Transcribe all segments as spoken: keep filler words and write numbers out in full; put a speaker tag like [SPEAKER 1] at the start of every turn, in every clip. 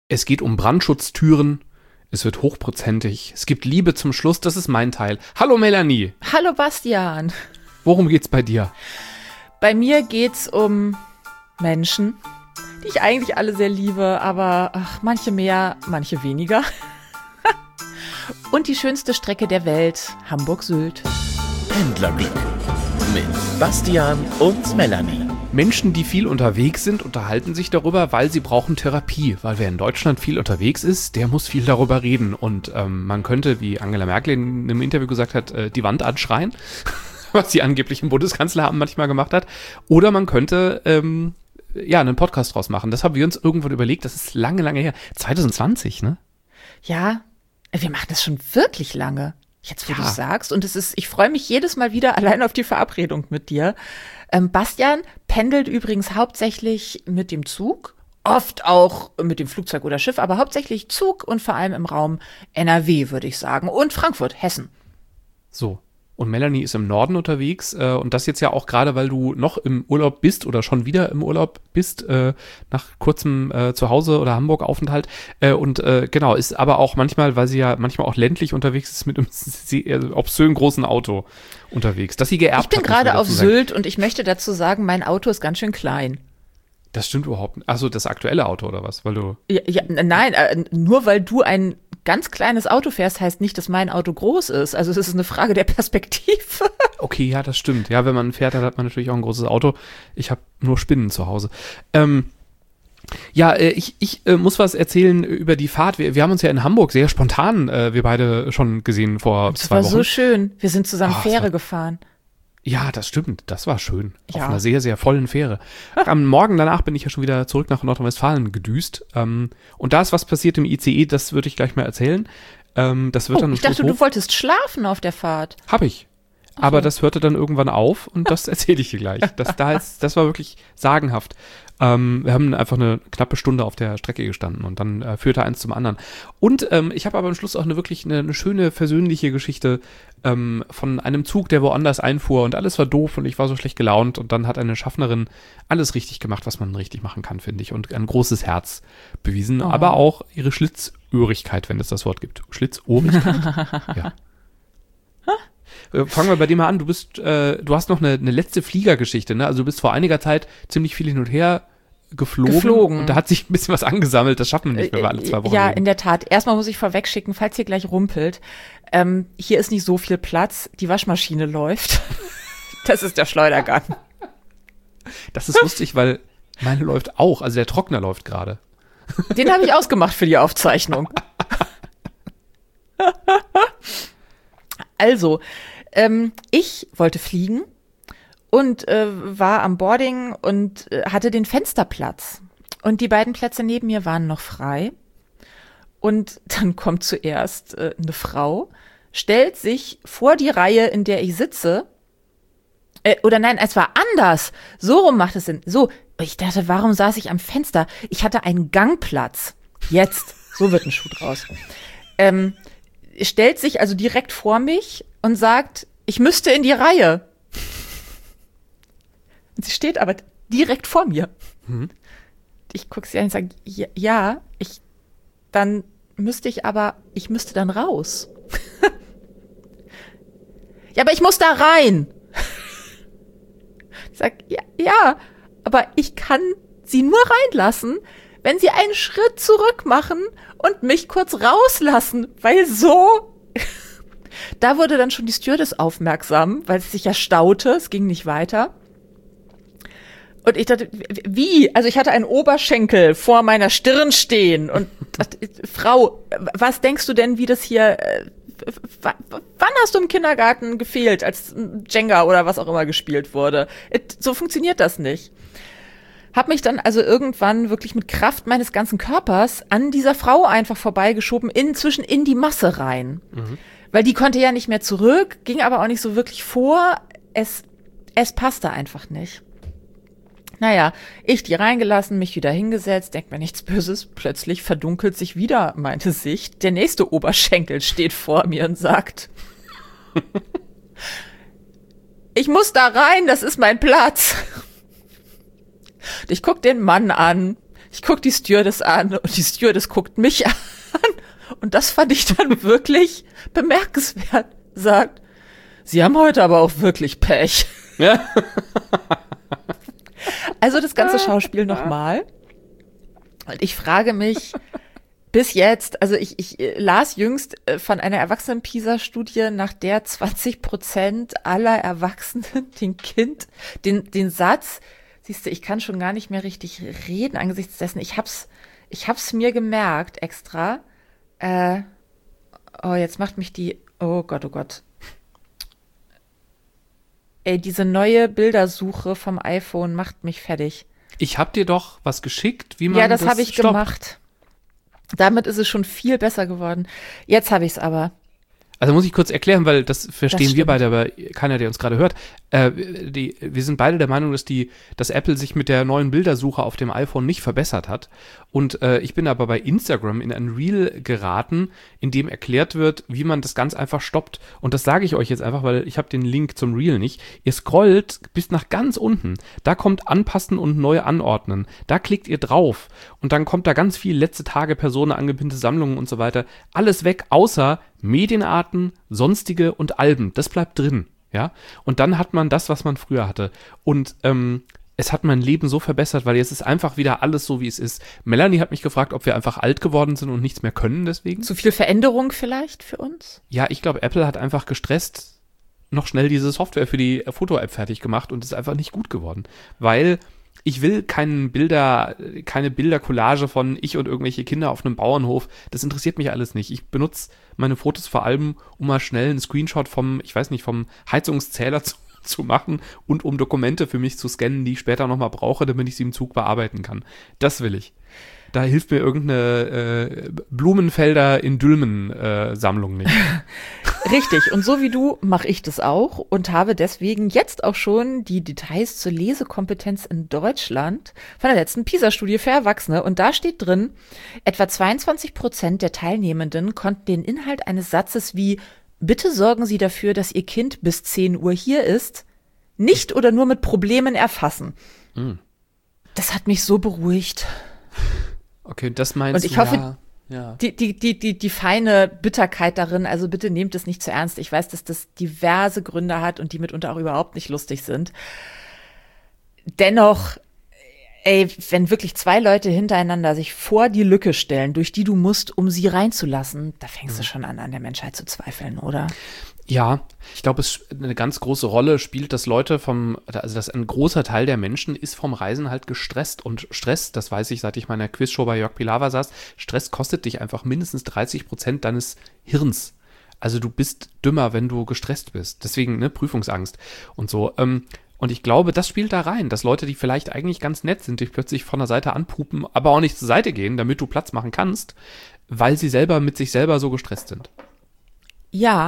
[SPEAKER 1] Es geht um Brandschutztüren. Es wird hochprozentig. Es gibt Liebe zum Schluss. Das ist mein Teil. Hallo Melanie.
[SPEAKER 2] Hallo Bastian.
[SPEAKER 1] Worum geht's bei dir?
[SPEAKER 2] Bei mir geht's um Menschen, die ich eigentlich alle sehr liebe, aber ach, manche mehr, manche weniger. Und die schönste Strecke der Welt, Hamburg-Sylt.
[SPEAKER 3] Pendlerglück mit Bastian und Melanie.
[SPEAKER 1] Menschen, die viel unterwegs sind, unterhalten sich darüber, weil sie brauchen Therapie. Weil wer in Deutschland viel unterwegs ist, der muss viel darüber reden. Und ähm, man könnte, wie Angela Merkel in einem Interview gesagt hat, äh, die Wand anschreien, was die angeblich im Bundeskanzleramt manchmal gemacht hat. Oder man könnte ähm, ja einen Podcast draus machen. Das haben wir uns irgendwann überlegt. Das ist lange, lange her. zwanzig zwanzig, ne?
[SPEAKER 2] Ja, wir machen das schon wirklich lange. Jetzt, wo
[SPEAKER 1] Ja.
[SPEAKER 2] du sagst. Und es ist, ich freue mich jedes Mal wieder allein auf die Verabredung mit dir. Ähm, Bastian pendelt übrigens hauptsächlich mit dem Zug, oft auch mit dem Flugzeug oder Schiff, aber hauptsächlich Zug und vor allem im Raum N R W, würde ich sagen. Und Frankfurt, Hessen.
[SPEAKER 1] So. Und Melanie ist im Norden unterwegs äh, und das jetzt ja auch gerade, weil du noch im Urlaub bist oder schon wieder im Urlaub bist, äh, nach kurzem äh, Zuhause- oder Hamburg-Aufenthalt. Äh, und äh, genau, ist aber auch manchmal, weil sie ja manchmal auch ländlich unterwegs ist, mit einem sehr obszön großen Auto unterwegs, das sie geerbt
[SPEAKER 2] Ich bin
[SPEAKER 1] hat, muss man
[SPEAKER 2] gerade auf
[SPEAKER 1] dazu sagen.
[SPEAKER 2] Sylt und ich möchte dazu sagen, mein Auto ist ganz schön klein.
[SPEAKER 1] Das stimmt überhaupt nicht. Achso, das aktuelle Auto oder was? Weil du.
[SPEAKER 2] Ja, ja, nein, äh, nur weil du ein ganz kleines Auto fährst, heißt nicht, dass mein Auto groß ist. Also es ist eine Frage der Perspektive.
[SPEAKER 1] Okay, ja, das stimmt. Ja, wenn man fährt, dann hat man natürlich auch ein großes Auto. Ich habe nur Spinnen zu Hause. Ähm, ja, äh, ich, ich äh, muss was erzählen über die Fahrt. Wir, wir haben uns ja in Hamburg sehr spontan, äh, wir beide schon gesehen vor
[SPEAKER 2] Das
[SPEAKER 1] zwei
[SPEAKER 2] war
[SPEAKER 1] Wochen.
[SPEAKER 2] so schön. Wir sind zusammen
[SPEAKER 1] Ah, es
[SPEAKER 2] Fähre
[SPEAKER 1] war-
[SPEAKER 2] gefahren.
[SPEAKER 1] Ja, das stimmt. Das war schön. Auf
[SPEAKER 2] Ja.
[SPEAKER 1] einer sehr, sehr vollen Fähre. Am Morgen danach bin ich ja schon wieder zurück nach Nordrhein-Westfalen gedüst. Ähm, und da ist was passiert im I C E, das würde ich gleich mal erzählen. Ähm, das wird
[SPEAKER 2] Oh,
[SPEAKER 1] dann am
[SPEAKER 2] ich dachte,
[SPEAKER 1] Schluss
[SPEAKER 2] du
[SPEAKER 1] hoch-
[SPEAKER 2] wolltest schlafen auf der Fahrt.
[SPEAKER 1] Hab ich. Aber das hörte dann irgendwann auf und das erzähle ich dir gleich. Das, da ist, das war wirklich sagenhaft. Ähm, wir haben einfach eine knappe Stunde auf der Strecke gestanden und dann äh, führte eins zum anderen. Und ähm, ich habe aber am Schluss auch eine wirklich eine, eine schöne, versöhnliche Geschichte ähm, von einem Zug, der woanders einfuhr und alles war doof und ich war so schlecht gelaunt und dann hat eine Schaffnerin alles richtig gemacht, was man richtig machen kann, finde ich, und ein großes Herz bewiesen,
[SPEAKER 2] Oh.
[SPEAKER 1] aber auch ihre Schlitzohrigkeit, wenn es das Wort gibt. Schlitzohrigkeit? Ja. Äh, Fangen wir bei dir mal an. Du bist, äh, du hast noch eine, eine letzte Fliegergeschichte, ne? Also du bist vor einiger Zeit ziemlich viel hin und her geflogen.
[SPEAKER 2] Geflogen.
[SPEAKER 1] Und da hat sich ein bisschen was angesammelt. Das schaffen wir nicht, wenn wir alle zwei Wochen
[SPEAKER 2] Ja,
[SPEAKER 1] leben.
[SPEAKER 2] in der Tat. Erstmal muss ich vorweg schicken, falls hier gleich rumpelt. Ähm, hier ist nicht so viel Platz. Die Waschmaschine läuft. Das ist der Schleudergang.
[SPEAKER 1] Das ist lustig, weil meine läuft auch. Also der Trockner läuft gerade.
[SPEAKER 2] Den habe ich ausgemacht für die Aufzeichnung. Also, ähm, ich wollte fliegen und äh, war am Boarding und äh, hatte den Fensterplatz. Und die beiden Plätze neben mir waren noch frei. Und dann kommt zuerst äh, eine Frau, stellt sich vor die Reihe, in der ich sitze. Äh, oder nein, es war anders. So rum macht es Sinn. So, ich dachte, warum saß ich am Fenster? Ich hatte einen Gangplatz. Jetzt, so wird ein Schuh draus. Ähm, stellt sich also direkt vor mich und sagt, ich müsste in die Reihe. Und sie steht aber direkt vor mir.
[SPEAKER 1] Mhm.
[SPEAKER 2] Ich gucke sie an und sage, ja, ja, ich, dann müsste ich aber, ich müsste dann raus. Ja, aber ich muss da rein. Ich sag, ja, ja, aber ich kann sie nur reinlassen, wenn sie einen Schritt zurück machen und mich kurz rauslassen, weil so. Da wurde dann schon die Stewardess aufmerksam, weil es sich ja staute, es ging nicht weiter. Und ich dachte, wie? Also ich hatte einen Oberschenkel vor meiner Stirn stehen und dachte, Frau, was denkst du denn, wie das hier, äh, w- w- wann hast du im Kindergarten gefehlt, als Jenga oder was auch immer gespielt wurde? It, so funktioniert das nicht. Hab mich dann also irgendwann wirklich mit Kraft meines ganzen Körpers an dieser Frau einfach vorbeigeschoben, inzwischen in die Masse rein.
[SPEAKER 1] Mhm.
[SPEAKER 2] Weil die konnte ja nicht mehr zurück, ging aber auch nicht so wirklich vor. Es, es passte einfach nicht. Naja, ich die reingelassen, mich wieder hingesetzt, denk mir nichts Böses. Plötzlich verdunkelt sich wieder meine Sicht. Der nächste Oberschenkel steht vor mir und sagt, ich muss da rein, das ist mein Platz. Ich guck den Mann an. Ich guck die Stewardess an und die Stewardess guckt mich an. Und das fand ich dann wirklich bemerkenswert. Sagt, Sie haben heute aber auch wirklich Pech.
[SPEAKER 1] Ja.
[SPEAKER 2] Also das ganze Schauspiel nochmal. Und ich frage mich bis jetzt, also ich, ich las jüngst von einer Erwachsenen-PISA-Studie, nach der zwanzig Prozent aller Erwachsenen den Kind, den, den Satz, siehst du, ich kann schon gar nicht mehr richtig reden angesichts dessen, ich hab's, ich hab's mir gemerkt extra, äh, oh, jetzt macht mich die, oh Gott, oh Gott. Ey, diese neue Bildersuche vom iPhone macht mich fertig.
[SPEAKER 1] Ich hab dir doch was geschickt, wie man
[SPEAKER 2] Ja, das,
[SPEAKER 1] das
[SPEAKER 2] habe ich
[SPEAKER 1] stoppt.
[SPEAKER 2] gemacht. Damit ist es schon viel besser geworden. Jetzt habe ich es aber.
[SPEAKER 1] Also muss ich kurz erklären, weil das verstehen
[SPEAKER 2] Das
[SPEAKER 1] wir
[SPEAKER 2] stimmt.
[SPEAKER 1] beide, aber keiner, der uns gerade hört. Äh, die, wir sind beide der Meinung, dass die, dass Apple sich mit der neuen Bildersuche auf dem iPhone nicht verbessert hat. Und äh, ich bin aber bei Instagram in ein Reel geraten, in dem erklärt wird, wie man das ganz einfach stoppt. Und das sage ich euch jetzt einfach, weil ich habe den Link zum Reel nicht. Ihr scrollt bis nach ganz unten. Da kommt Anpassen und neu anordnen. Da klickt ihr drauf. Und dann kommt da ganz viel letzte Tage, Personen, angebindete Sammlungen und so weiter. Alles weg, außer Medienarten, sonstige und Alben. Das bleibt drin, ja. Und dann hat man das, was man früher hatte. Und ähm, es hat mein Leben so verbessert, weil jetzt ist einfach wieder alles so, wie es ist. Melanie hat mich gefragt, ob wir einfach alt geworden sind und nichts mehr können deswegen.
[SPEAKER 2] Zu viel Veränderung vielleicht für uns?
[SPEAKER 1] Ja, ich glaube, Apple hat einfach gestresst noch schnell diese Software für die Foto-App fertig gemacht und ist einfach nicht gut geworden. Weil ich will keinen Bilder, keine Bildercollage von ich und irgendwelche Kinder auf einem Bauernhof. Das interessiert mich alles nicht. Ich benutze meine Fotos vor allem, um mal schnell einen Screenshot vom, ich weiß nicht, vom Heizungszähler zu, zu machen und um Dokumente für mich zu scannen, die ich später nochmal brauche, damit ich sie im Zug bearbeiten kann. Das will ich. Da hilft mir irgendeine äh, Blumenfelder in Dülmen äh, Sammlung nicht.
[SPEAKER 2] Richtig. Und so wie du mache ich das auch und habe deswegen jetzt auch schon die Details zur Lesekompetenz in Deutschland von der letzten PISA-Studie für Erwachsene. Und da steht drin, etwa zweiundzwanzig Prozent der Teilnehmenden konnten den Inhalt eines Satzes wie „Bitte sorgen Sie dafür, dass Ihr Kind bis zehn Uhr hier ist", nicht oder nur mit Problemen erfassen.
[SPEAKER 1] Mhm.
[SPEAKER 2] Das hat mich so beruhigt.
[SPEAKER 1] Okay, das meinst
[SPEAKER 2] Und ich
[SPEAKER 1] du,
[SPEAKER 2] hoffe,
[SPEAKER 1] ja. Ja.
[SPEAKER 2] Die, die, die, die, die feine Bitterkeit darin, also bitte nehmt es nicht zu ernst. Ich weiß, dass das diverse Gründe hat und die mitunter auch überhaupt nicht lustig sind. Dennoch, ey, wenn wirklich zwei Leute hintereinander sich vor die Lücke stellen, durch die du musst, um sie reinzulassen, da fängst du schon an, an der Menschheit zu zweifeln, oder?
[SPEAKER 1] Ja, ich glaube, es eine ganz große Rolle spielt, dass Leute vom, also dass ein großer Teil der Menschen ist vom Reisen halt gestresst. Und Stress, das weiß ich, seit ich meiner Quizshow bei Jörg Pilawa saß, Stress kostet dich einfach mindestens dreißig Prozent deines Hirns. Also du bist dümmer, wenn du gestresst bist. Deswegen, ne, Prüfungsangst und so. Ähm, und ich glaube, das spielt da rein, dass Leute, die vielleicht eigentlich ganz nett sind, dich plötzlich von der Seite anpupen, aber auch nicht zur Seite gehen, damit du Platz machen kannst, weil sie selber mit sich selber so gestresst sind.
[SPEAKER 2] Ja.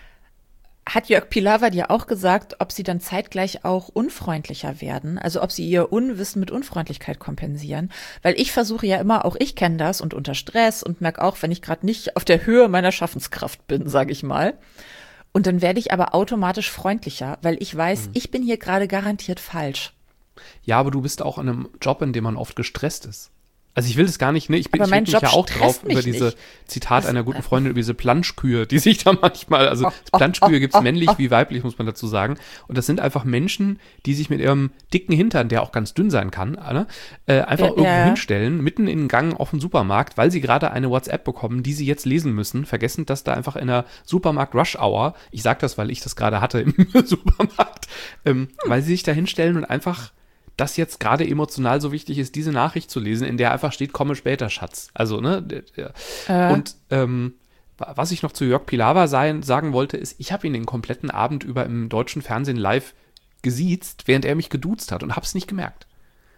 [SPEAKER 2] Hat Jörg Pilawa dir auch gesagt, ob sie dann zeitgleich auch unfreundlicher werden? Also ob sie ihr Unwissen mit Unfreundlichkeit kompensieren? Weil ich versuche ja immer, auch ich kenne das und unter Stress und merke auch, wenn ich gerade nicht auf der Höhe meiner Schaffenskraft bin, sage ich mal. Und dann werde ich aber automatisch freundlicher, weil ich weiß, mhm. ich bin hier gerade garantiert falsch.
[SPEAKER 1] Ja, aber du bist auch in einem Job, in dem man oft gestresst ist. Also ich will das gar nicht, ne? Ich bin ich
[SPEAKER 2] mein
[SPEAKER 1] mich
[SPEAKER 2] Job
[SPEAKER 1] ja auch drauf
[SPEAKER 2] stresst
[SPEAKER 1] über
[SPEAKER 2] mich
[SPEAKER 1] diese
[SPEAKER 2] nicht.
[SPEAKER 1] Zitat
[SPEAKER 2] Das-
[SPEAKER 1] einer guten Freundin, über diese Planschkühe, die sich da manchmal, also Planschkühe gibt's männlich wie weiblich, muss man dazu sagen. Und das sind einfach Menschen, die sich mit ihrem dicken Hintern, der auch ganz dünn sein kann, ne? äh, einfach
[SPEAKER 2] Ja,
[SPEAKER 1] irgendwo
[SPEAKER 2] ja.
[SPEAKER 1] hinstellen, mitten in den Gang auf dem Supermarkt, weil sie gerade eine WhatsApp bekommen, die sie jetzt lesen müssen, vergessen, dass da einfach in der Supermarkt-Rush-Hour, ich sag das, weil ich das gerade hatte im Supermarkt, ähm, weil sie sich da hinstellen und einfach das jetzt gerade emotional so wichtig ist, diese Nachricht zu lesen, in der einfach steht, komme später, Schatz. Also, ne? der- der-
[SPEAKER 2] Äh.
[SPEAKER 1] Und ähm, was ich noch zu Jörg Pilawa sein, sagen wollte, ist, ich habe ihn den kompletten Abend über im deutschen Fernsehen live gesiezt, während er mich geduzt hat und hab's nicht gemerkt.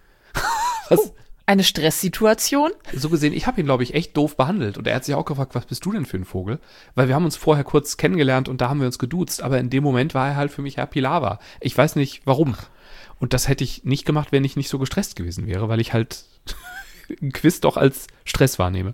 [SPEAKER 1] Was,
[SPEAKER 2] Eine Stresssituation?
[SPEAKER 1] so gesehen, ich habe ihn, glaube ich, echt doof behandelt. Und er hat sich auch gefragt, was bist du denn für ein Vogel? Weil wir haben uns vorher kurz kennengelernt und da haben wir uns geduzt. Aber in dem Moment war er halt für mich Herr Pilawa. Ich weiß nicht, warum. Und das hätte ich nicht gemacht, wenn ich nicht so gestresst gewesen wäre, weil ich halt ein Quiz doch als Stress wahrnehme.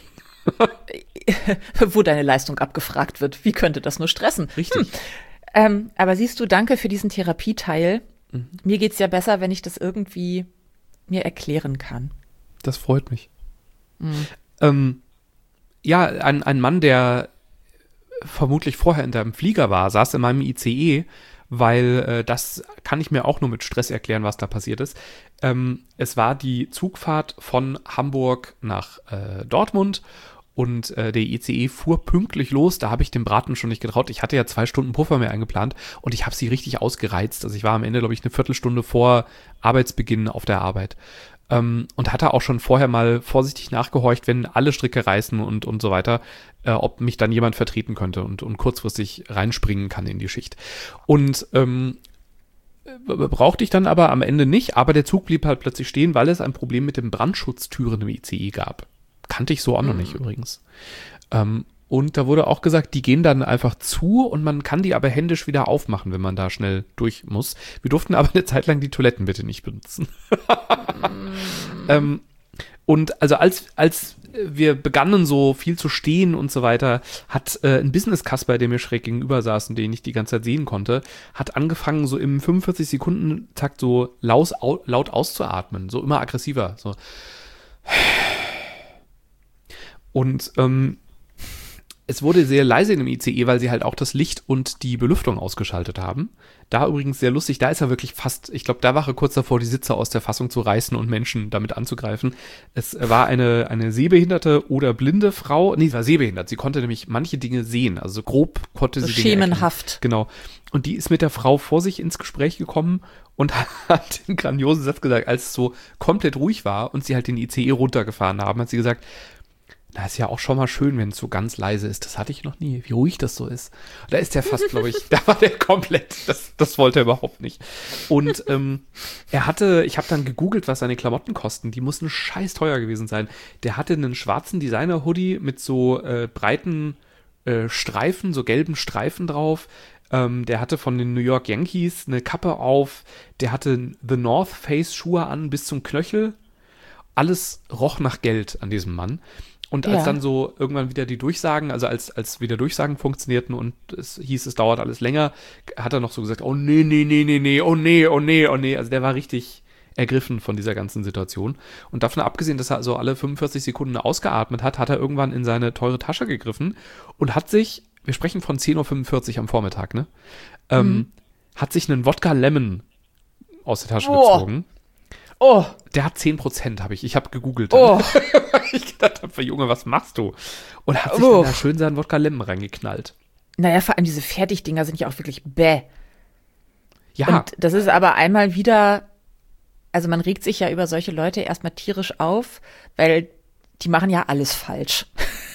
[SPEAKER 2] Wo deine Leistung abgefragt wird. Wie könnte das nur stressen?
[SPEAKER 1] Richtig.
[SPEAKER 2] Ähm, aber siehst du, danke für diesen Therapieteil.
[SPEAKER 1] Mhm.
[SPEAKER 2] Mir geht's ja besser, wenn ich das irgendwie mir erklären kann.
[SPEAKER 1] Das freut mich. Mhm. Ähm, ja, ein, ein Mann, der vermutlich vorher in deinem Flieger war, saß in meinem I C E, weil äh, das kann ich mir auch nur mit Stress erklären, was da passiert ist. Ähm, es war die Zugfahrt von Hamburg nach äh, Dortmund und äh, der I C E fuhr pünktlich los. Da habe ich dem Braten schon nicht getraut. Ich hatte ja zwei Stunden Puffer mehr eingeplant und ich habe sie richtig ausgereizt. Also ich war am Ende, glaube ich, eine Viertelstunde vor Arbeitsbeginn auf der Arbeit. Ähm, und hatte auch schon vorher mal vorsichtig nachgehorcht, wenn alle Stricke reißen und, und so weiter, äh, ob mich dann jemand vertreten könnte und, und kurzfristig reinspringen kann in die Schicht. Und ähm, brauchte ich dann aber am Ende nicht, aber der Zug blieb halt plötzlich stehen, weil es ein Problem mit den Brandschutztüren im I C E gab. Kannte ich so auch noch nicht übrigens. Ähm, und da wurde auch gesagt, die gehen dann einfach zu und man kann die aber händisch wieder aufmachen, wenn man da schnell durch muss. Wir durften aber eine Zeit lang die Toiletten bitte nicht benutzen. ähm, und also als, als wir begannen so viel zu stehen und so weiter, hat äh, ein Business-Kasper, der mir schräg gegenüber saß und den ich die ganze Zeit sehen konnte, hat angefangen so im fünfundvierzig-Sekunden-Takt so laut, au, laut auszuatmen, so immer aggressiver. So. Und ähm, es wurde sehr leise in dem I C E, weil sie halt auch das Licht und die Belüftung ausgeschaltet haben. Da übrigens sehr lustig, da ist er wirklich fast, ich glaube, da war er kurz davor, die Sitze aus der Fassung zu reißen und Menschen damit anzugreifen. Es war eine, eine sehbehinderte oder blinde Frau, nee, sie war sehbehindert, sie konnte nämlich manche Dinge sehen, also grob konnte
[SPEAKER 2] so
[SPEAKER 1] sie Dinge
[SPEAKER 2] schemenhaft.
[SPEAKER 1] erkennen. Genau. Und die ist mit der Frau vor sich ins Gespräch gekommen und hat den grandiosen Satz gesagt, als es so komplett ruhig war und sie halt den I C E runtergefahren haben, hat sie gesagt, na, ist ja auch schon mal schön, wenn es so ganz leise ist. Das hatte ich noch nie, wie ruhig das so ist. Da ist der fast, glaube ich, da war der komplett, das, das wollte er überhaupt nicht. Und ähm, er hatte, ich habe dann gegoogelt, was seine Klamotten kosten. Die mussten scheiß teuer gewesen sein. Der hatte einen schwarzen Designer-Hoodie mit so äh, breiten äh, Streifen, so gelben Streifen drauf. Ähm, der hatte von den New York Yankees eine Kappe auf. Der hatte The North Face Schuhe an bis zum Knöchel. Alles roch nach Geld an diesem Mann. Und als ja. dann so irgendwann wieder die Durchsagen, also als, als wieder Durchsagen funktionierten und es hieß, es dauert alles länger, hat er noch so gesagt, oh nee, nee, nee, nee, nee, oh nee, oh nee, oh nee. Also der war richtig ergriffen von dieser ganzen Situation. Und davon abgesehen, dass er so alle fünfundvierzig Sekunden ausgeatmet hat, hat er irgendwann in seine teure Tasche gegriffen und hat sich, wir sprechen von zehn Uhr fünfundvierzig am Vormittag, ne? Ähm, mhm. Hat sich einen Wodka Lemon aus der Tasche oh. gezogen.
[SPEAKER 2] Oh.
[SPEAKER 1] Der hat zehn Prozent, habe ich. Ich habe gegoogelt.
[SPEAKER 2] Oh.
[SPEAKER 1] Ich gedacht habe, Junge, was machst du? Und hat sich oh. dann da schön seinen Wodka Lemon reingeknallt.
[SPEAKER 2] Naja, vor allem diese Fertigdinger sind ja auch wirklich bäh.
[SPEAKER 1] Ja.
[SPEAKER 2] Und das ist aber einmal wieder, also man regt sich ja über solche Leute erstmal tierisch auf, weil die machen ja alles falsch.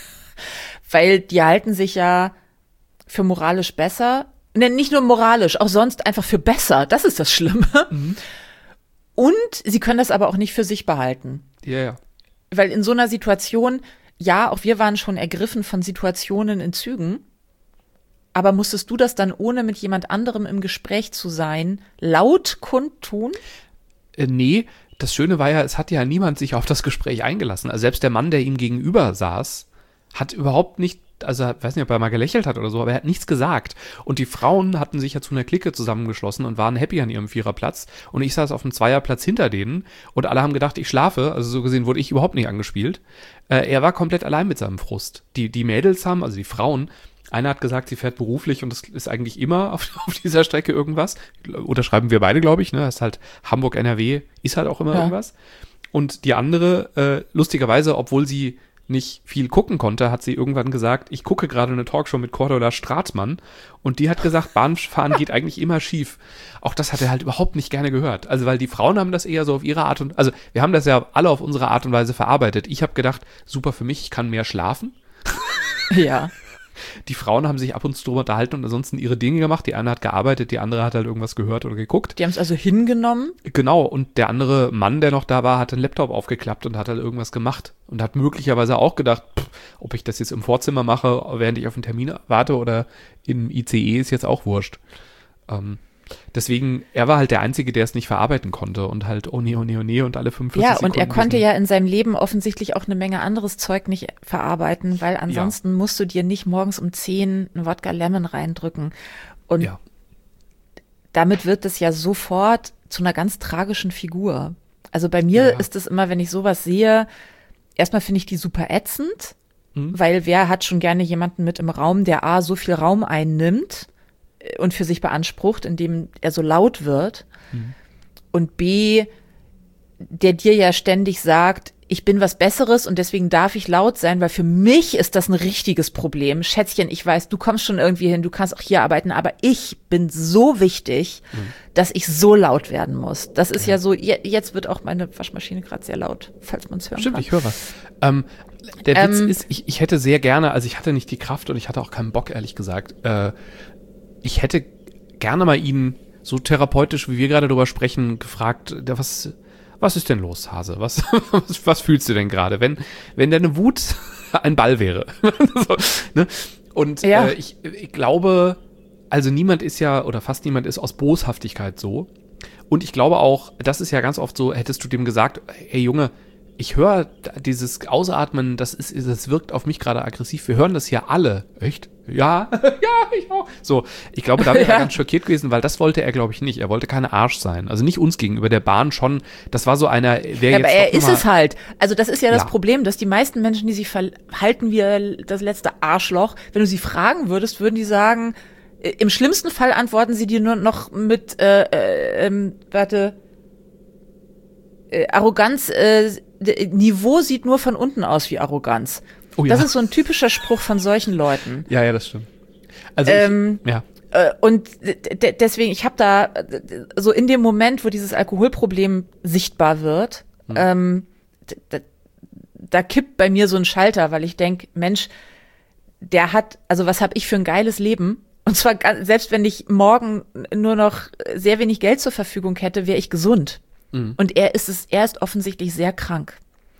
[SPEAKER 2] Weil die halten sich ja für moralisch besser. Ne, nicht nur moralisch, auch sonst einfach für besser. Das ist das Schlimme. Mhm. Und sie können das aber auch nicht für sich behalten.
[SPEAKER 1] Ja, ja.
[SPEAKER 2] Weil in so einer Situation, ja, auch wir waren schon ergriffen von Situationen in Zügen, aber musstest du das dann, ohne mit jemand anderem im Gespräch zu sein, laut kundtun?
[SPEAKER 1] Äh, nee, das Schöne war ja, es hat ja niemand sich auf das Gespräch eingelassen. Also selbst der Mann, der ihm gegenüber saß, hat überhaupt nicht, also ich weiß nicht, ob er mal gelächelt hat oder so, aber er hat nichts gesagt. Und die Frauen hatten sich ja zu einer Clique zusammengeschlossen und waren happy an ihrem Viererplatz. Und ich saß auf dem Zweierplatz hinter denen und alle haben gedacht, ich schlafe. Also so gesehen wurde ich überhaupt nicht angespielt. Äh, er war komplett allein mit seinem Frust. Die, die Mädels haben, also die Frauen, einer hat gesagt, sie fährt beruflich und es ist eigentlich immer auf, auf dieser Strecke irgendwas. Unterschreiben wir beide, glaube ich. Ne? Das ist halt Hamburg N R W, ist halt auch immer ja. irgendwas. Und die andere, äh, lustigerweise, obwohl sie nicht viel gucken konnte, hat sie irgendwann gesagt, ich gucke gerade eine Talkshow mit Cordula Stratmann und die hat gesagt, Bahnfahren geht eigentlich immer schief. Auch das hat er halt überhaupt nicht gerne gehört. Also weil die Frauen haben das eher so auf ihre Art und, also wir haben das ja alle auf unsere Art und Weise verarbeitet. Ich habe gedacht, super für mich, ich kann mehr schlafen.
[SPEAKER 2] Ja.
[SPEAKER 1] Die Frauen haben sich ab und zu drüber unterhalten und ansonsten ihre Dinge gemacht. Die eine hat gearbeitet, die andere hat halt irgendwas gehört oder geguckt.
[SPEAKER 2] Die haben es also hingenommen?
[SPEAKER 1] Genau, und der andere Mann, der noch da war, hat den Laptop aufgeklappt und hat halt irgendwas gemacht. Und hat möglicherweise auch gedacht, pff, ob ich das jetzt im Vorzimmer mache, während ich auf einen Termin warte oder im I C E, ist jetzt auch wurscht. Ähm, deswegen, er war halt der Einzige, der es nicht verarbeiten konnte und halt, oh nee, oh nee, oh nee und alle fünfundvierzig
[SPEAKER 2] Ja,
[SPEAKER 1] Sekunden.
[SPEAKER 2] und er konnte ja in seinem Leben offensichtlich auch eine Menge anderes Zeug nicht verarbeiten, weil ansonsten ja. musst du dir nicht morgens um zehn einen Wodka Lemon reindrücken. Und ja. damit wird es ja sofort zu einer ganz tragischen Figur. Also bei mir
[SPEAKER 1] Ja.
[SPEAKER 2] ist es immer, wenn ich sowas sehe, erstmal finde ich die super ätzend,
[SPEAKER 1] Mhm.
[SPEAKER 2] weil wer hat schon gerne jemanden mit im Raum, der A, so viel Raum einnimmt äh, und für sich beansprucht, indem er so laut wird,
[SPEAKER 1] Mhm.
[SPEAKER 2] und B, der dir ja ständig sagt, ich bin was Besseres und deswegen darf ich laut sein, weil für mich ist das ein richtiges Problem. Schätzchen, ich weiß, du kommst schon irgendwie hin, du kannst auch hier arbeiten, aber ich bin so wichtig, mhm. dass ich so laut werden muss. Das ist ja, ja so, je, jetzt wird auch meine Waschmaschine gerade sehr laut, falls man es hören
[SPEAKER 1] Stimmt,
[SPEAKER 2] kann.
[SPEAKER 1] ich höre was. Ähm, der
[SPEAKER 2] Ähm,
[SPEAKER 1] Witz ist, ich, ich hätte sehr gerne, also ich hatte nicht die Kraft und ich hatte auch keinen Bock, ehrlich gesagt. Äh, ich hätte gerne mal ihn so therapeutisch, wie wir gerade drüber sprechen, gefragt, was... Was ist denn los, Hase? Was, was, was fühlst du denn gerade, wenn, wenn deine Wut ein Ball wäre? so, ne? Und
[SPEAKER 2] ja.
[SPEAKER 1] äh, ich, ich glaube, also niemand ist ja, oder fast niemand ist aus Boshaftigkeit so. Und ich glaube auch, das ist ja ganz oft so, hättest du dem gesagt, hey Junge, ich höre dieses Ausatmen, das ist, das wirkt auf mich gerade aggressiv. Wir hören das ja alle. Echt? Ja, ja, ich auch. So, ich glaube, da wäre ja. er ganz schockiert gewesen, weil das wollte er, glaube ich, nicht. Er wollte keine Arsch sein. Also nicht uns gegenüber, der Bahn schon. Das war so einer, wer
[SPEAKER 2] ja,
[SPEAKER 1] jetzt.
[SPEAKER 2] Aber er ist es halt. Also das ist ja das
[SPEAKER 1] ja.
[SPEAKER 2] Problem, dass die meisten Menschen, die sich verhalten wie das letzte Arschloch, wenn du sie fragen würdest, würden die sagen, äh, im schlimmsten Fall antworten sie dir nur noch mit, äh, äh, ähm, warte, äh, Arroganz, äh, Niveau sieht nur von unten aus wie Arroganz.
[SPEAKER 1] Oh, ja.
[SPEAKER 2] Das ist so ein typischer Spruch von solchen Leuten.
[SPEAKER 1] Ja, ja, das stimmt. Also
[SPEAKER 2] ähm,
[SPEAKER 1] ich, ja.
[SPEAKER 2] Äh, und d- deswegen, ich habe da so in dem Moment, wo dieses Alkoholproblem sichtbar wird, hm. ähm, d- da kippt bei mir so ein Schalter, weil ich denke, Mensch, der hat, also was habe ich für ein geiles Leben? Und zwar selbst wenn ich morgen nur noch sehr wenig Geld zur Verfügung hätte, wäre ich gesund. Mhm. Und er ist es, er ist offensichtlich sehr krank.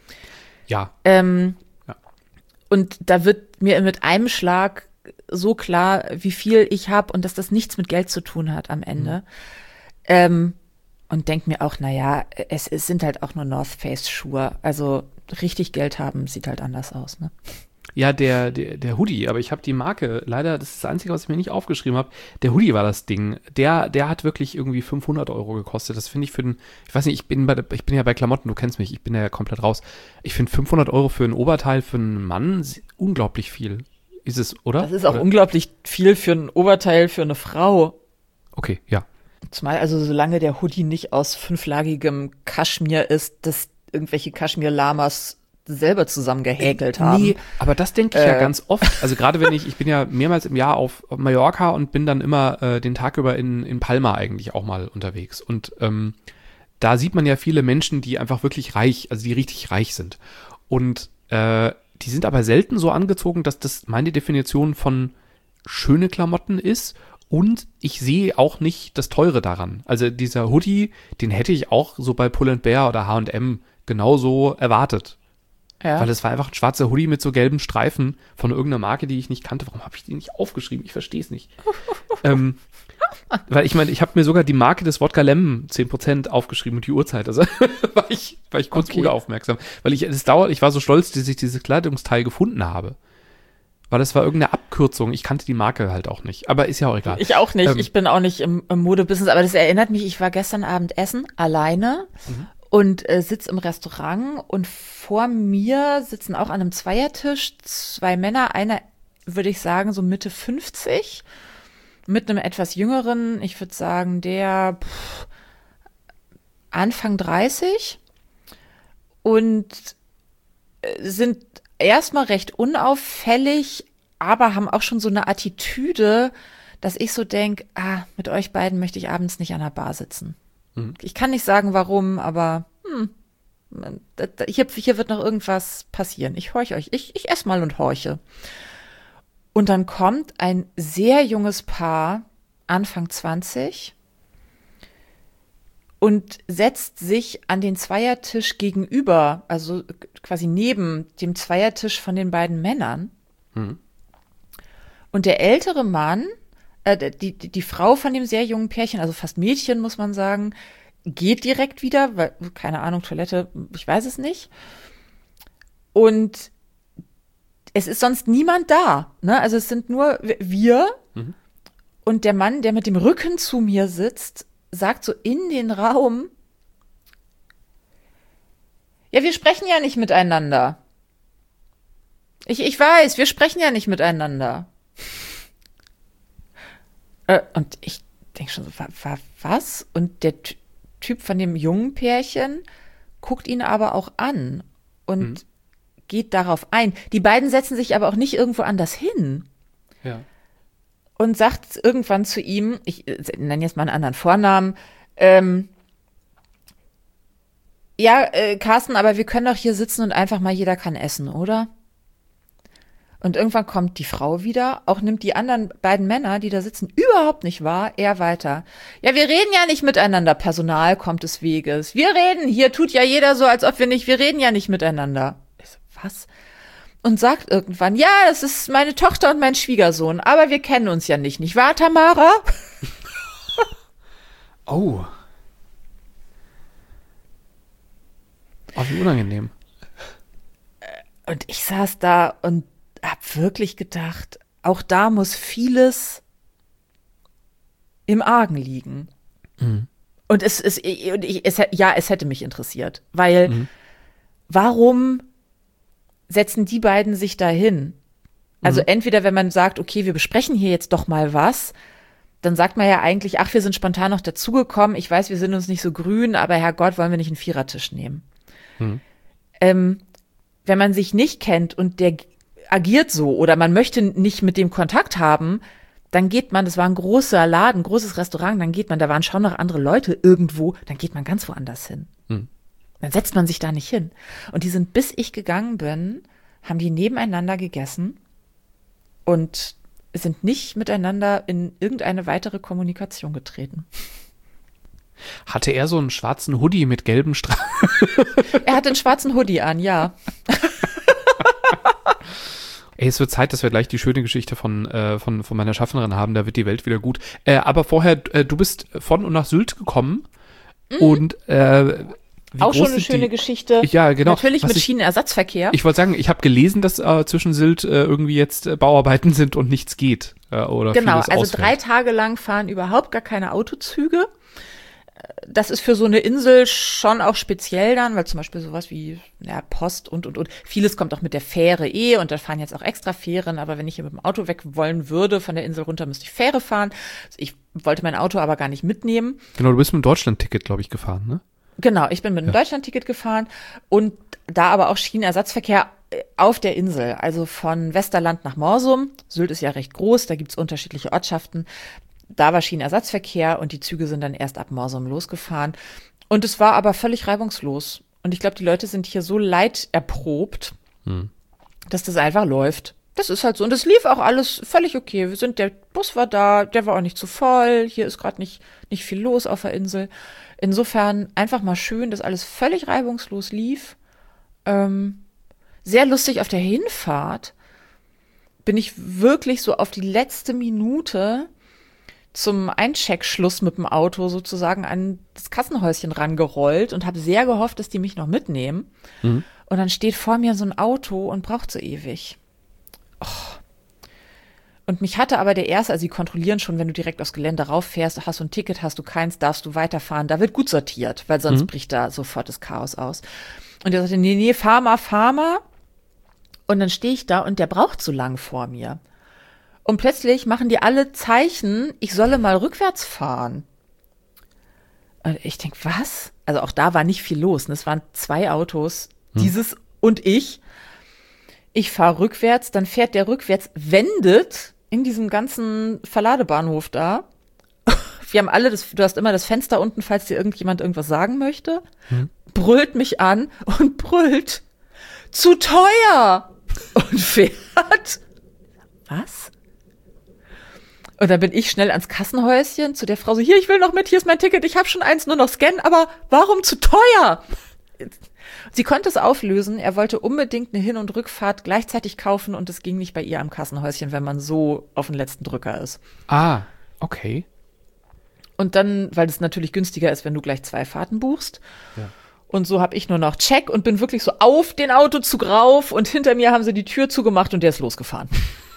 [SPEAKER 1] Ja.
[SPEAKER 2] Ähm,
[SPEAKER 1] ja.
[SPEAKER 2] Und da wird mir mit einem Schlag so klar, wie viel ich habe und dass das nichts mit Geld zu tun hat am Ende. Mhm. Ähm, und denk mir auch, naja, es, es sind halt auch nur North Face Schuhe. Also richtig Geld haben sieht halt anders aus, ne?
[SPEAKER 1] Ja, der, der, der Hoodie, aber ich habe die Marke, leider, das ist das Einzige, was ich mir nicht aufgeschrieben habe, der Hoodie war das Ding, der, der hat wirklich irgendwie fünfhundert Euro gekostet, das finde ich für den, ich weiß nicht, ich bin bei, der, ich bin ja bei Klamotten, du kennst mich, ich bin ja komplett raus, ich finde fünfhundert Euro für ein Oberteil für einen Mann unglaublich viel, ist es, oder?
[SPEAKER 2] Das ist auch
[SPEAKER 1] oder?
[SPEAKER 2] unglaublich viel für ein Oberteil für eine Frau.
[SPEAKER 1] Okay, ja.
[SPEAKER 2] Zumal also solange der Hoodie nicht aus fünflagigem Kaschmir ist, dass irgendwelche Kaschmir-Lamas selber zusammengehäkelt haben. Nee,
[SPEAKER 1] aber das denke ich äh, ja ganz oft. Also gerade wenn ich, ich bin ja mehrmals im Jahr auf Mallorca und bin dann immer äh, den Tag über in, in Palma eigentlich auch mal unterwegs. Und ähm, da sieht man ja viele Menschen, die einfach wirklich reich, also die richtig reich sind. Und äh, die sind aber selten so angezogen, dass das meine Definition von schöne Klamotten ist. Und ich sehe auch nicht das Teure daran. Also dieser Hoodie, den hätte ich auch so bei Pull and Bear oder H und M genauso erwartet. Ja. Weil es war einfach ein schwarzer Hoodie mit so gelben Streifen von irgendeiner Marke, die ich nicht kannte. Warum habe ich die nicht aufgeschrieben? Ich verstehe es nicht. ähm, weil ich meine, ich habe mir sogar die Marke des Wodka Lemon zehn Prozent aufgeschrieben und die Uhrzeit. Also war ich, war ich kurz okay. aufmerksam. Weil ich, es dauert, ich war so stolz, dass ich dieses Kleidungsteil gefunden habe. Weil das war irgendeine Abkürzung. Ich kannte die Marke halt auch nicht. Aber ist ja auch egal.
[SPEAKER 2] Ich auch nicht.
[SPEAKER 1] Ähm,
[SPEAKER 2] ich bin auch nicht im, im Modebusiness. Aber das erinnert mich, ich war gestern Abend essen, alleine. Mhm. Und äh, sitz im Restaurant und vor mir sitzen auch an einem Zweiertisch zwei Männer, einer, würde ich sagen, so Mitte fünfzig, mit einem etwas jüngeren, ich würde sagen, der pff, Anfang dreißig und äh, sind erstmal recht unauffällig, aber haben auch schon so eine Attitüde, dass ich so denke, ah, mit euch beiden möchte ich abends nicht an der Bar sitzen. Ich kann nicht sagen, warum, aber hm, hier, hier wird noch irgendwas passieren. Ich horche euch. Ich, ich esse mal und horche. Und dann kommt ein sehr junges Paar, Anfang zwanzig, und setzt sich an den Zweiertisch gegenüber, also quasi neben dem Zweiertisch von den beiden Männern. Mhm. Und der ältere Mann, Die, die, die Frau von dem sehr jungen Pärchen, also fast Mädchen, muss man sagen, geht direkt wieder, weil, keine Ahnung, Toilette, ich weiß es nicht. Und es ist sonst niemand da, ne? Also es sind nur wir. Mhm. Und der Mann, der mit dem Rücken zu mir sitzt, sagt so in den Raum, Ja, wir sprechen ja nicht miteinander. Ich, ich weiß, wir sprechen ja nicht miteinander. Äh, und ich denke schon so, wa, wa, was? Und der T- Typ von dem jungen Pärchen guckt ihn aber auch an und mhm. geht darauf ein. Die beiden setzen sich aber auch nicht irgendwo anders hin.
[SPEAKER 1] Ja.
[SPEAKER 2] Und sagt irgendwann zu ihm, ich nenne jetzt mal einen anderen Vornamen, ähm, ja, äh, Carsten, aber wir können doch hier sitzen und einfach mal jeder kann essen, oder? Und irgendwann kommt die Frau wieder, auch nimmt die anderen beiden Männer, die da sitzen, überhaupt nicht wahr, er weiter. Ja, wir reden ja nicht miteinander, Personal kommt des Weges. Wir reden, hier tut ja jeder so, als ob wir nicht, wir reden ja nicht miteinander. Ich so, was? Und sagt irgendwann, ja, das ist meine Tochter und mein Schwiegersohn, aber wir kennen uns ja nicht, nicht wahr, Tamara?
[SPEAKER 1] Oh. Oh, wie unangenehm.
[SPEAKER 2] Und ich saß da und hab wirklich gedacht, auch da muss vieles im Argen liegen. Mhm. Und es ist, und ich, es, ja, es hätte mich interessiert, weil mhm. warum setzen die beiden sich da hin? Also mhm. entweder, wenn man sagt, okay, wir besprechen hier jetzt doch mal was, dann sagt man ja eigentlich, ach, wir sind spontan noch dazugekommen, ich weiß, wir sind uns nicht so grün, aber Herrgott, wollen wir nicht einen Vierertisch nehmen? Mhm. Ähm, wenn man sich nicht kennt und der agiert so oder man möchte nicht mit dem Kontakt haben, dann geht man, das war ein großer Laden, großes Restaurant, dann geht man, da waren schon noch andere Leute irgendwo, dann geht man ganz woanders hin. Mhm. Dann setzt man sich da nicht hin. Und die sind, bis ich gegangen bin, haben die nebeneinander gegessen und sind nicht miteinander in irgendeine weitere Kommunikation getreten.
[SPEAKER 1] Hatte er so einen schwarzen Hoodie mit gelben Streifen?
[SPEAKER 2] Er hatte einen schwarzen Hoodie an, ja.
[SPEAKER 1] Ey, es wird Zeit, dass wir gleich die schöne Geschichte von, äh, von, von meiner Schaffnerin haben, da wird die Welt wieder gut. Äh, aber vorher, äh, du bist von und nach Sylt gekommen mhm. und äh, wie
[SPEAKER 2] auch
[SPEAKER 1] groß
[SPEAKER 2] schon eine schöne
[SPEAKER 1] die,
[SPEAKER 2] Geschichte.
[SPEAKER 1] Ja, genau.
[SPEAKER 2] Natürlich
[SPEAKER 1] Was
[SPEAKER 2] mit
[SPEAKER 1] ich,
[SPEAKER 2] Schienenersatzverkehr.
[SPEAKER 1] Ich wollte sagen, ich habe gelesen, dass äh, zwischen Sylt äh, irgendwie jetzt äh, Bauarbeiten sind und nichts geht. Äh, oder
[SPEAKER 2] genau,
[SPEAKER 1] vieles
[SPEAKER 2] also
[SPEAKER 1] ausfällt.
[SPEAKER 2] drei Tage lang fahren überhaupt gar keine Autozüge. Das ist für so eine Insel schon auch speziell dann, weil zum Beispiel sowas wie ja, Post und, und, und. Vieles kommt auch mit der Fähre eh und da fahren jetzt auch extra Fähren. Aber wenn ich hier mit dem Auto weg wollen würde, von der Insel runter, müsste ich Fähre fahren. Ich wollte mein Auto aber gar nicht mitnehmen.
[SPEAKER 1] Genau, du bist mit dem Deutschland-Ticket, glaube ich, gefahren, ne?
[SPEAKER 2] Genau, ich bin mit dem ja. Deutschland-Ticket gefahren und da aber auch Schienenersatzverkehr auf der Insel. Also von Westerland nach Morsum. Sylt ist ja recht groß, da gibt's unterschiedliche Ortschaften. Da war Schienenersatzverkehr und die Züge sind dann erst ab Morsum losgefahren. Und es war aber völlig reibungslos. Und ich glaube, die Leute sind hier so leiterprobt, hm. dass das einfach läuft. Das ist halt so. Und es lief auch alles völlig okay. Wir sind, der Bus war da, der war auch nicht zu voll. Hier ist gerade nicht, nicht viel los auf der Insel. Insofern einfach mal schön, dass alles völlig reibungslos lief. Ähm, sehr lustig auf der Hinfahrt bin ich wirklich so auf die letzte Minute zum Eincheckschluss mit dem Auto sozusagen an das Kassenhäuschen rangerollt und habe sehr gehofft, dass die mich noch mitnehmen. Mhm. Und dann steht vor mir so ein Auto und braucht so ewig. Oh. Und mich hatte aber der Erste, also die kontrollieren schon, wenn du direkt aufs Gelände rauffährst, hast du ein Ticket, hast du keins, darfst du weiterfahren. Da wird gut sortiert, weil sonst mhm. bricht da sofort das Chaos aus. Und der sagte, nee, nee, fahr mal, fahr mal. Und dann stehe ich da und der braucht so lang vor mir. Und plötzlich machen die alle Zeichen, ich solle mal rückwärts fahren. Und ich denke, was? Also auch da war nicht viel los. Es waren zwei Autos, hm. dieses und ich. Ich fahre rückwärts, dann fährt der rückwärts, wendet in diesem ganzen Verladebahnhof da. Wir haben alle, das, du hast immer das Fenster unten, falls dir irgendjemand irgendwas sagen möchte. Hm. Brüllt mich an und brüllt, zu teuer! Und fährt. Was? Und dann bin ich schnell ans Kassenhäuschen zu der Frau so, hier, ich will noch mit, hier ist mein Ticket, ich habe schon eins, nur noch scannen, aber warum zu teuer? Sie konnte es auflösen, er wollte unbedingt eine Hin- und Rückfahrt gleichzeitig kaufen und es ging nicht bei ihr am Kassenhäuschen, wenn man so auf den letzten Drücker ist.
[SPEAKER 1] Ah, okay.
[SPEAKER 2] Und dann, weil es natürlich günstiger ist, wenn du gleich zwei Fahrten buchst. Ja. Und so habe ich nur noch Check und bin wirklich so auf den Autozug rauf und hinter mir haben sie die Tür zugemacht und der ist losgefahren.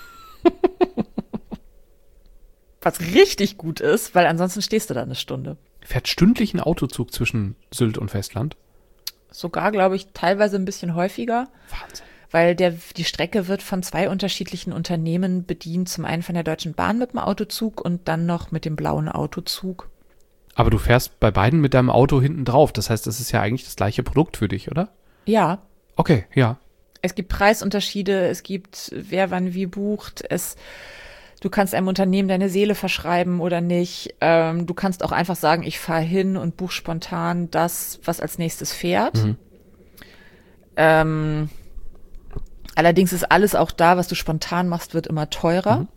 [SPEAKER 2] Was richtig gut ist, weil ansonsten stehst du da eine Stunde.
[SPEAKER 1] Fährt stündlich ein Autozug zwischen Sylt und Festland?
[SPEAKER 2] Sogar, glaube ich, teilweise ein bisschen häufiger.
[SPEAKER 1] Wahnsinn.
[SPEAKER 2] Weil der, die Strecke wird von zwei unterschiedlichen Unternehmen bedient. Zum einen von der Deutschen Bahn mit dem Autozug und dann noch mit dem blauen Autozug.
[SPEAKER 1] Aber du fährst bei beiden mit deinem Auto hinten drauf. Das heißt, das ist ja eigentlich das gleiche Produkt für dich, oder?
[SPEAKER 2] Ja.
[SPEAKER 1] Okay, ja.
[SPEAKER 2] Es gibt Preisunterschiede, es gibt wer wann wie bucht. Es, du kannst einem Unternehmen deine Seele verschreiben oder nicht. Ähm, du kannst auch einfach sagen, ich fahre hin und buche spontan das, was als nächstes fährt.
[SPEAKER 1] Mhm.
[SPEAKER 2] Ähm, allerdings ist alles auch da, was du spontan machst, wird immer teurer.
[SPEAKER 1] Mhm.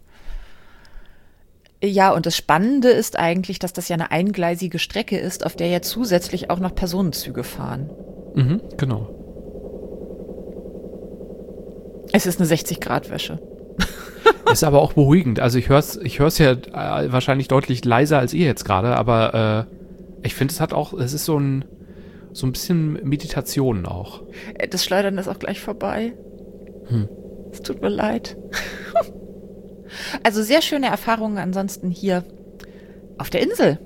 [SPEAKER 2] Ja, und das Spannende ist eigentlich, dass das ja eine eingleisige Strecke ist, auf der ja zusätzlich auch noch Personenzüge fahren.
[SPEAKER 1] Mhm, genau.
[SPEAKER 2] Es ist eine sechzig-Grad-Wäsche.
[SPEAKER 1] Ist aber auch beruhigend. Also ich höre es ich hör's ja äh, wahrscheinlich deutlich leiser als ihr jetzt gerade, aber äh, ich finde, es hat auch, es ist so ein, so ein bisschen Meditation auch.
[SPEAKER 2] Das Schleudern ist auch gleich vorbei.
[SPEAKER 1] Hm.
[SPEAKER 2] Es tut mir leid. Also sehr schöne Erfahrungen ansonsten hier auf der Insel.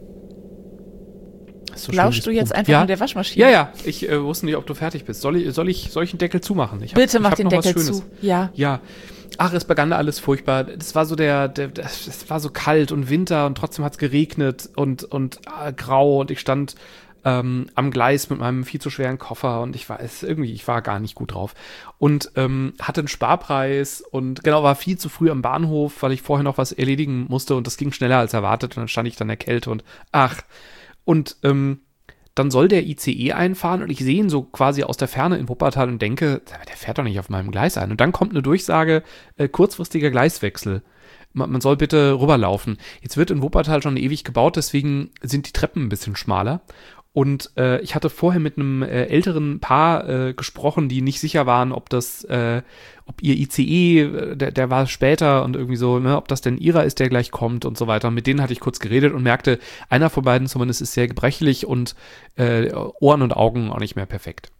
[SPEAKER 1] So
[SPEAKER 2] Lauschst du jetzt einfach
[SPEAKER 1] ja?
[SPEAKER 2] mit der Waschmaschine?
[SPEAKER 1] Ja, ja. Ich äh, wusste nicht, ob du fertig bist. Soll ich, soll ich, soll ich den Deckel zumachen? Ich hab,
[SPEAKER 2] Bitte
[SPEAKER 1] ich
[SPEAKER 2] mach
[SPEAKER 1] hab
[SPEAKER 2] den
[SPEAKER 1] noch was
[SPEAKER 2] Deckel
[SPEAKER 1] Schönes.
[SPEAKER 2] zu. Ja.
[SPEAKER 1] Ja. Ach, es begann alles furchtbar. Es war so der, der, es war so kalt und Winter und trotzdem hat es geregnet und, und äh, grau und ich stand ähm, am Gleis mit meinem viel zu schweren Koffer und ich war es irgendwie, ich war gar nicht gut drauf und ähm, hatte einen Sparpreis und genau, war viel zu früh am Bahnhof, weil ich vorher noch was erledigen musste und das ging schneller als erwartet und dann stand ich dann in der Kälte und ach, und ähm, dann soll der I C E einfahren und ich sehe ihn so quasi aus der Ferne in Wuppertal und denke, der fährt doch nicht auf meinem Gleis ein. Und dann kommt eine Durchsage, äh, kurzfristiger Gleiswechsel. Man, man soll bitte rüberlaufen. Jetzt wird in Wuppertal schon ewig gebaut, deswegen sind die Treppen ein bisschen schmaler. Und äh, ich hatte vorher mit einem äh, älteren Paar äh, gesprochen, die nicht sicher waren, ob das, äh, ob ihr I C E, der, der war später und irgendwie so, ne, ob das denn ihrer ist, der gleich kommt und so weiter. Und mit denen hatte ich kurz geredet und merkte, einer von beiden zumindest ist sehr gebrechlich und äh, Ohren und Augen auch nicht mehr perfekt.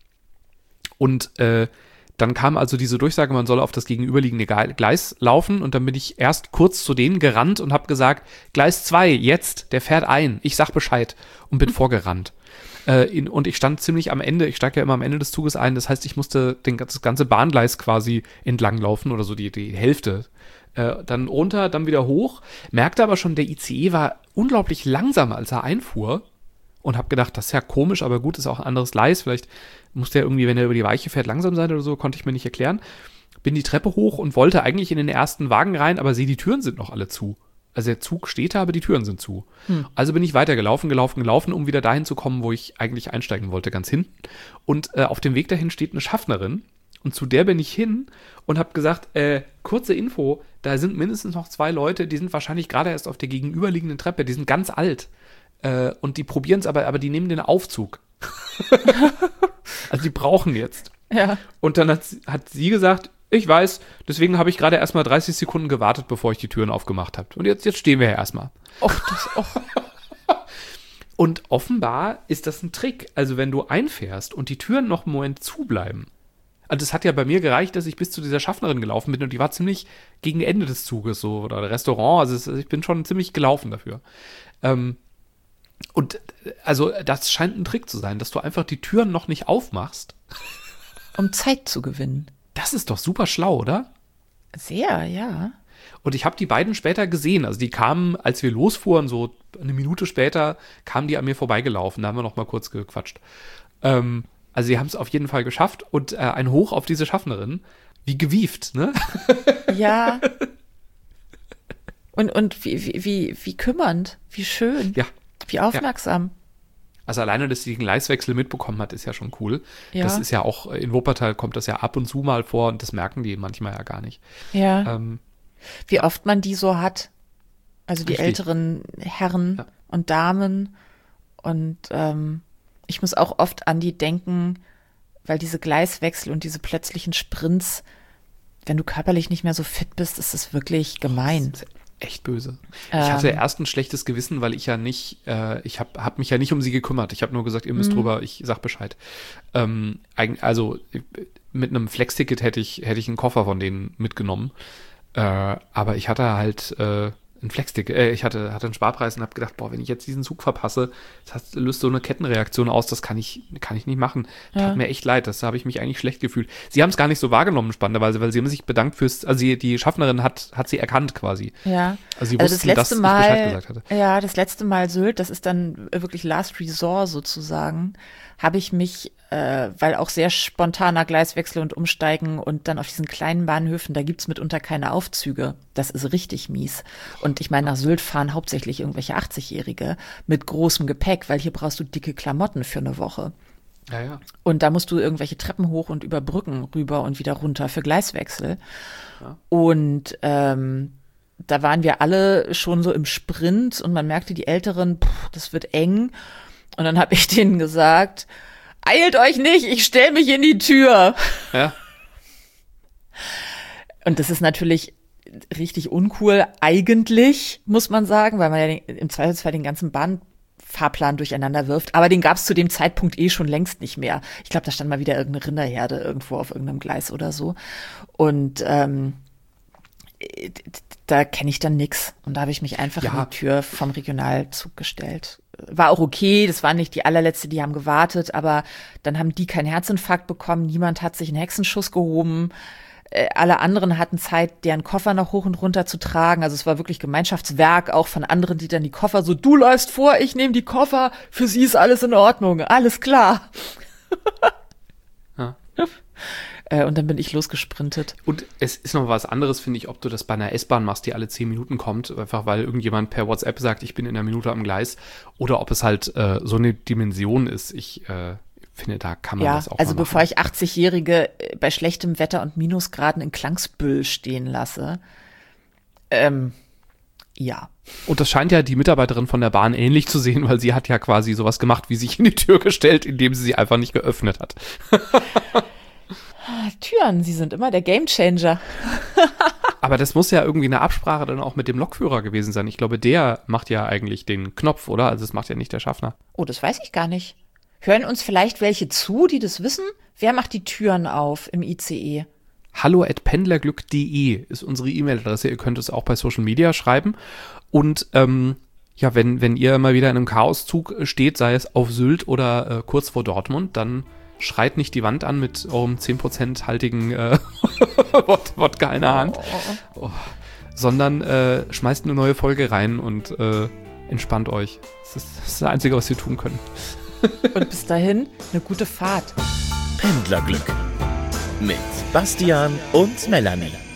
[SPEAKER 1] Und äh, dann kam also diese Durchsage, man soll auf das gegenüberliegende Gleis laufen und dann bin ich erst kurz zu denen gerannt und habe gesagt, Gleis zwei, jetzt, der fährt ein, ich sag Bescheid und bin vorgerannt. Äh, in, und ich stand ziemlich am Ende, ich steige ja immer am Ende des Zuges ein, das heißt, ich musste den, das ganze Bahngleis quasi entlang laufen oder so die, die Hälfte. Äh, dann runter, dann wieder hoch, merkte aber schon, der I C E war unglaublich langsam, als er einfuhr und habe gedacht, das ist ja komisch, aber gut, ist auch ein anderes Gleis, vielleicht muss der irgendwie, wenn er über die Weiche fährt, langsam sein oder so, konnte ich mir nicht erklären. Bin die Treppe hoch und wollte eigentlich in den ersten Wagen rein, aber sehe, die Türen sind noch alle zu. Also der Zug steht da, aber die Türen sind zu. Hm. Also bin ich weitergelaufen, gelaufen, gelaufen, um wieder dahin zu kommen, wo ich eigentlich einsteigen wollte, ganz hinten. Und äh, auf dem Weg dahin steht eine Schaffnerin und zu der bin ich hin und habe gesagt, äh, kurze Info, da sind mindestens noch zwei Leute, die sind wahrscheinlich gerade erst auf der gegenüberliegenden Treppe, die sind ganz alt. Äh, und die probieren es aber, aber die nehmen den Aufzug. Also die brauchen jetzt.
[SPEAKER 2] Ja.
[SPEAKER 1] Und dann hat, hat sie gesagt, ich weiß, deswegen habe ich gerade erstmal dreißig Sekunden gewartet, bevor ich die Türen aufgemacht habe. Und jetzt, jetzt stehen wir ja erstmal.
[SPEAKER 2] Och, das, och.
[SPEAKER 1] Und offenbar ist das ein Trick. Also wenn du einfährst und die Türen noch einen Moment zubleiben. Also es hat ja bei mir gereicht, dass ich bis zu dieser Schaffnerin gelaufen bin und die war ziemlich gegen Ende des Zuges so oder Restaurant. Also es, ich bin schon ziemlich gelaufen dafür. Ähm, Und also das scheint ein Trick zu sein, dass du einfach die Türen noch nicht aufmachst.
[SPEAKER 2] Um Zeit zu gewinnen.
[SPEAKER 1] Das ist doch super schlau, oder?
[SPEAKER 2] Sehr, ja.
[SPEAKER 1] Und ich habe die beiden später gesehen. Also die kamen, als wir losfuhren, so eine Minute später, kamen die an mir vorbeigelaufen. Da haben wir noch mal kurz gequatscht. Ähm, also sie haben es auf jeden Fall geschafft. Und äh, ein Hoch auf diese Schaffnerin. Wie gewieft, ne?
[SPEAKER 2] Ja. Und, und wie, wie, wie, wie kümmernd. Wie schön.
[SPEAKER 1] Ja.
[SPEAKER 2] Wie aufmerksam.
[SPEAKER 1] Also alleine, dass sie den Gleiswechsel mitbekommen hat, ist ja schon cool.
[SPEAKER 2] Ja.
[SPEAKER 1] Das ist ja auch, in Wuppertal kommt das ja ab und zu mal vor und das merken die manchmal ja gar nicht.
[SPEAKER 2] Ja.
[SPEAKER 1] Ähm,
[SPEAKER 2] Wie oft man die so hat. Also die
[SPEAKER 1] Richtig.
[SPEAKER 2] älteren Herren
[SPEAKER 1] Ja.
[SPEAKER 2] und Damen. Und ähm, ich muss auch oft an die denken, weil diese Gleiswechsel und diese plötzlichen Sprints, wenn du körperlich nicht mehr so fit bist, ist das wirklich gemein.
[SPEAKER 1] Das ist echt böse.
[SPEAKER 2] Ähm.
[SPEAKER 1] Ich hatte erst ein schlechtes Gewissen, weil ich ja nicht, äh, ich habe hab mich ja nicht um sie gekümmert. Ich habe nur gesagt, ihr müsst
[SPEAKER 2] Mhm.
[SPEAKER 1] drüber, ich sag Bescheid. Ähm, eig- also mit einem Flex-Ticket hätte ich, hätte ich einen Koffer von denen mitgenommen. Äh, aber ich hatte halt, äh, ein Flexticket, äh, ich hatte, hatte einen Sparpreis und habe gedacht, boah, wenn ich jetzt diesen Zug verpasse, das löst so eine Kettenreaktion aus, das kann ich, kann ich nicht machen.
[SPEAKER 2] Ja.
[SPEAKER 1] Tat mir echt leid, das habe ich mich eigentlich schlecht gefühlt. Sie haben es gar nicht so wahrgenommen, spannenderweise, weil sie haben sich bedankt fürs, also die, die Schaffnerin hat, hat sie erkannt quasi.
[SPEAKER 2] Ja.
[SPEAKER 1] Also sie
[SPEAKER 2] Also
[SPEAKER 1] wussten,
[SPEAKER 2] das
[SPEAKER 1] dass
[SPEAKER 2] letzte
[SPEAKER 1] ich
[SPEAKER 2] Mal,
[SPEAKER 1] Bescheid gesagt hatte.
[SPEAKER 2] ja, das letzte Mal Sylt, das ist dann wirklich Last Resort sozusagen, habe ich mich, äh, weil auch sehr spontaner Gleiswechsel und Umsteigen und dann auf diesen kleinen Bahnhöfen, da gibt's mitunter keine Aufzüge. Das ist richtig mies. Und ich meine, nach Sylt fahren hauptsächlich irgendwelche achtzigjährige mit großem Gepäck, weil hier brauchst du dicke Klamotten für eine Woche.
[SPEAKER 1] Ja, ja.
[SPEAKER 2] Und da musst du irgendwelche Treppen hoch und über Brücken rüber und wieder runter für Gleiswechsel.
[SPEAKER 1] Ja.
[SPEAKER 2] Und ähm, da waren wir alle schon so im Sprint und man merkte, die Älteren, pff, das wird eng. Und dann habe ich denen gesagt, eilt euch nicht, ich stell mich in die Tür.
[SPEAKER 1] Ja.
[SPEAKER 2] Und das ist natürlich richtig uncool, eigentlich, muss man sagen, weil man ja den, im Zweifelsfall den ganzen Bahnfahrplan durcheinander wirft. Aber den gab es zu dem Zeitpunkt eh schon längst nicht mehr. Ich glaube, da stand mal wieder irgendeine Rinderherde irgendwo auf irgendeinem Gleis oder so. Und ähm, da kenne ich dann nix. Und da habe ich mich einfach
[SPEAKER 1] Ja.
[SPEAKER 2] in die Tür vom Regionalzug gestellt. War auch okay, das war nicht die allerletzte, die haben gewartet, aber dann haben die keinen Herzinfarkt bekommen, niemand hat sich einen Hexenschuss gehoben. Äh, alle anderen hatten Zeit, deren Koffer noch hoch und runter zu tragen. Also es war wirklich Gemeinschaftswerk, auch von anderen, die dann die Koffer so, du läufst vor, ich nehme die Koffer, für sie ist alles in Ordnung, alles klar.
[SPEAKER 1] Ja.
[SPEAKER 2] Äh, und dann bin ich losgesprintet.
[SPEAKER 1] Und es ist noch was anderes, finde ich, ob du das bei einer S-Bahn machst, die alle zehn Minuten kommt, einfach weil irgendjemand per WhatsApp sagt, ich bin in einer Minute am Gleis, oder ob es halt äh, so eine Dimension ist. Ich äh, finde, da kann man
[SPEAKER 2] Ja,
[SPEAKER 1] das auch
[SPEAKER 2] also
[SPEAKER 1] mal
[SPEAKER 2] bevor ich achtzigjährige bei schlechtem Wetter und Minusgraden in Klangsbüll stehen lasse, ähm, ja.
[SPEAKER 1] Und das scheint ja die Mitarbeiterin von der Bahn ähnlich zu sehen, weil sie hat ja quasi sowas gemacht, wie sich in die Tür gestellt, indem sie sie einfach nicht geöffnet hat.
[SPEAKER 2] Türen, sie sind immer der Gamechanger.
[SPEAKER 1] Aber das muss ja irgendwie eine Absprache dann auch mit dem Lokführer gewesen sein. Ich glaube, der macht ja eigentlich den Knopf, oder? Also das macht ja nicht der Schaffner.
[SPEAKER 2] Oh, das weiß ich gar nicht. Hören uns vielleicht welche zu, die das wissen? Wer macht die Türen auf im I C E?
[SPEAKER 1] hallo at pendlerglück punkt de ist unsere E-Mail-Adresse. Ihr könnt es auch bei Social Media schreiben. Und ähm, ja, wenn, wenn ihr mal wieder in einem Chaoszug steht, sei es auf Sylt oder äh, kurz vor Dortmund, dann schreit nicht die Wand an mit eurem zehn Prozent haltigen äh, Wodka in der Hand, oh. sondern äh, schmeißt eine neue Folge rein und äh, entspannt euch. Das ist, das ist das Einzige, was wir tun können.
[SPEAKER 2] Und bis dahin, eine gute Fahrt.
[SPEAKER 3] Pendlerglück mit Bastian und Melanie.